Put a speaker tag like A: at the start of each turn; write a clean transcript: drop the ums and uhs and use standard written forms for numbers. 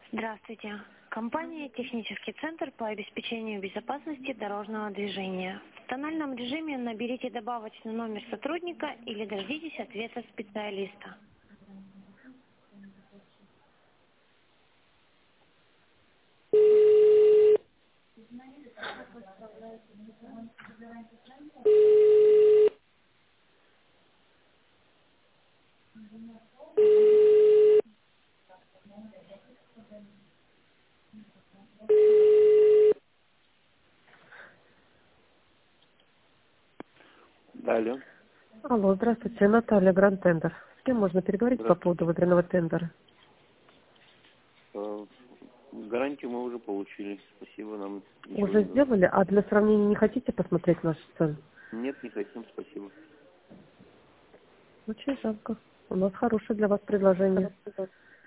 A: Здравствуйте. Компания «Технический центр по обеспечению безопасности дорожного движения». В тональном режиме наберите добавочный номер сотрудника или дождитесь ответа специалиста.
B: Далее.
C: Алло, здравствуйте, Наталья, Гранд Тендер. С кем можно переговорить по поводу выигранного тендера?
B: Гарантию мы уже получили. Спасибо, нам ничего
C: Уже
B: не нужно.
C: сделали, а для сравнения не хотите посмотреть наши цены?
B: Нет, не хотим, спасибо.
C: Очень жалко. У нас хорошее для вас предложение.